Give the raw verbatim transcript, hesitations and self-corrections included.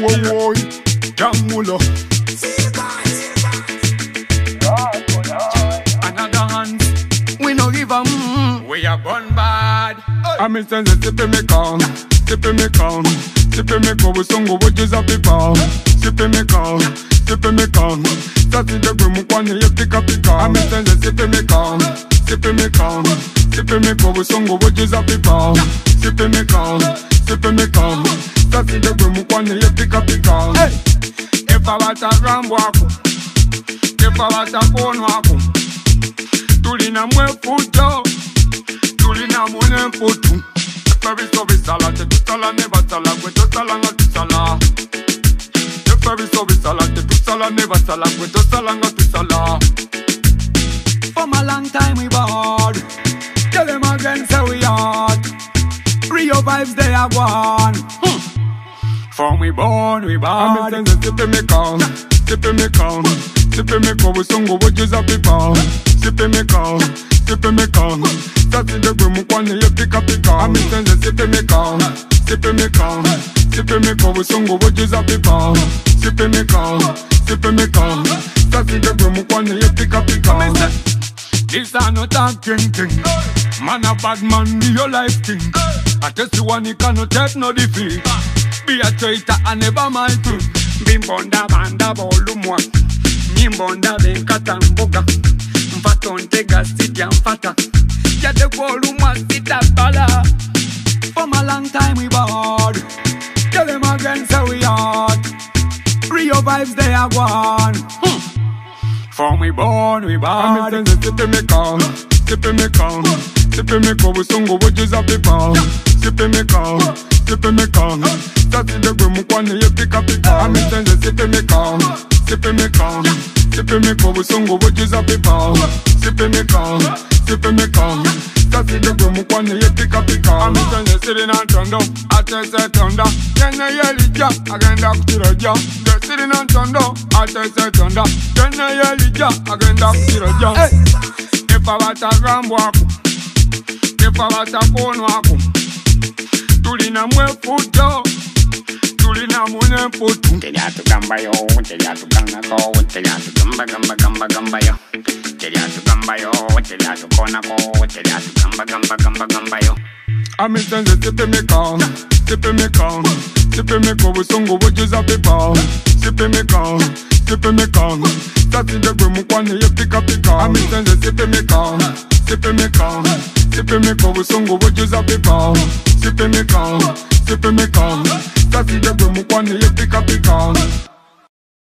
whoa, young mulo. Another hand, we no give a mm. We are born bad. I'm in sense sipping me calm, sipping me calm, sipping me calm. We song go just a people, sipping me calm, sipping me calm. That's in the room, one you pick up pick up. I'm in sense sipping me calm, sipping me calm, sipping me calm. We song go just a people, sipping me calm, sipping me calm. That's in the room, one you pick up pick up. Hey, if I was a rambo, if I was a phone wako, tulina mwe futo, tulina mwe futu. Every so we sala, te tu sala ne va sala, kwe to sala nga tu sala. Every so we sala, te tu sala ne va sala, kwe to sala nga tu sala. From a long time we bored, tell them again say we hard. Rio vibes they are gone. Hmm. From we born we born. I'm in sense sipping me calm, sipping me calm, sipping me calm. We song go just a people, sipping me calm, sipping me calm. That's in the room, one you pick up pick up. I'm in sense sipping me calm, sipping me calm, sipping me calm. We song go just a people, sipping me calm, sipping me calm. That's in the room, one you pick up pick up. This are not a king king. Man a bad man, be your life king. I test you one, you cannot take no defeat. Be a traitor and never my king. Bimbonda banda bolumwa, Nimbonda venkatamboga, Mfatonte gasiti amfata, Yade bolumwa sita bala. From a long time we bored, tell them again say we hard. Rio vibes they are gone. Hmm. From we born we born. I'm in sense sipping me calm, sipping me calm, sipping me calm. We song go just a people, sipping me calm, sipping me calm. That's in the room, one you pick up pick up. I'm in sense sipping me calm, sipping me calm, sipping me calm. We song go just a people, sipping me calm, sipping me calm. That's in the room, one you pick up pick up. I'm in sense sitting on thunder, I tell say thunder. Then I yell it ja, again up to the ja. Sitting on thunder, I tell say thunder. Then I yell it ja, again up to the ja. If I was a rambo, if I was a phone wako, tulina mwe futo, tulina mwe futu. Teria tu gamba yo, teria tu ganga ko, teria tu gamba gamba gamba gamba yo. Teria tu gamba yo, teria tu kona ko, teria tu gamba gamba gamba gamba yo. I'm in sense sipping me calm, sipping me calm, sipping me calm. We song go just a people, sipping me calm, sipping me calm. That's in the room, one you pick up pick up. I'm in sense sipping me calm, sipping me calm, sipping me calm. We song go just a people, sipping me calm, sipping me calm. That's in the room, one you pick up pick up.